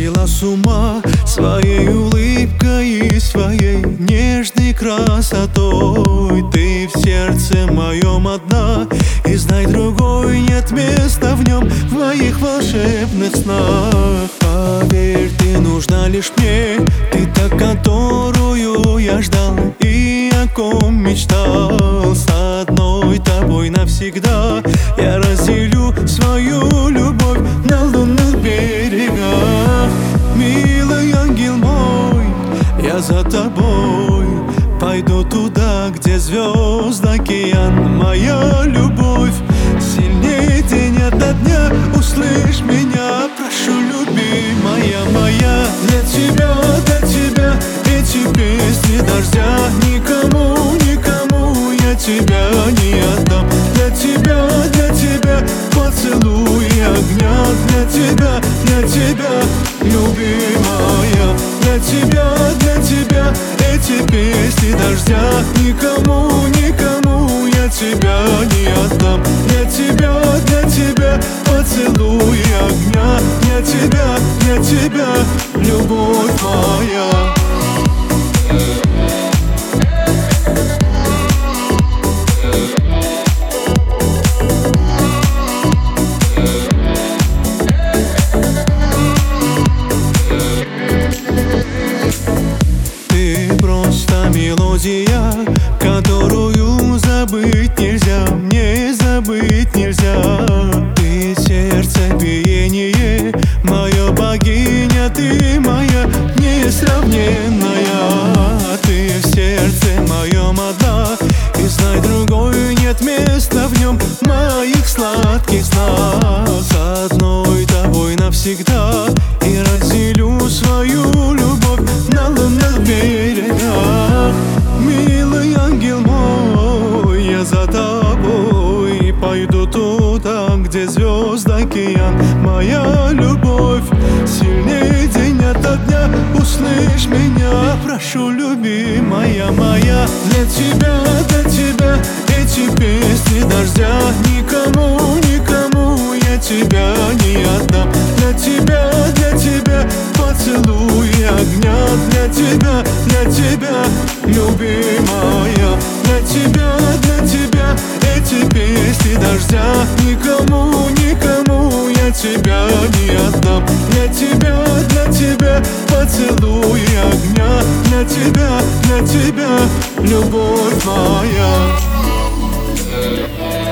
сводила с ума своей улыбкой и своей нежной красотой. Ты в сердце моем одна, и знай, другой нет места в нем, в моих волшебных снах. Поверь, ты нужна лишь мне, ты та, которую я ждал и о ком мечтал. С одной тобой навсегда я разделю свою любовь на лунных берегах. Милый ангел мой, я за тобой пойду туда, где звезд океан. Моя любовь сильнее день ото дня, услышь меня, прошу, любимая моя. Для тебя эти песни дождя, никому, никому я тебя не отдам. Для тебя поцелуй огня, для тебя, любимая. Для тебя эти песни дождя, никому, никому я тебя не отдам. Для тебя поцелуй огня, для тебя, любовь моя. Мелодия, которую забыть нельзя, мне забыть нельзя. Ты сердце биение, моя богиня, ты моя несравненная. Ты в сердце моем одна, и знай, другой нет места в нем, моих сладких снах. С одной тобой навсегда и разделю свою любовь на лунных берегах. Милый ангел мой, я за тобой пойду туда, где звезд океан. Моя любовь сильнее день ото дня, услышь меня, прошу, любимая моя. Для тебя эти песни дождя, никому, никому я тебя не отдам. Для тебя поцелуй огня, для тебя, любимая. Для тебя эти песни дождя, никому, никому я тебя не отдам. Для тебя поцелуй огня, для тебя, любовь моя.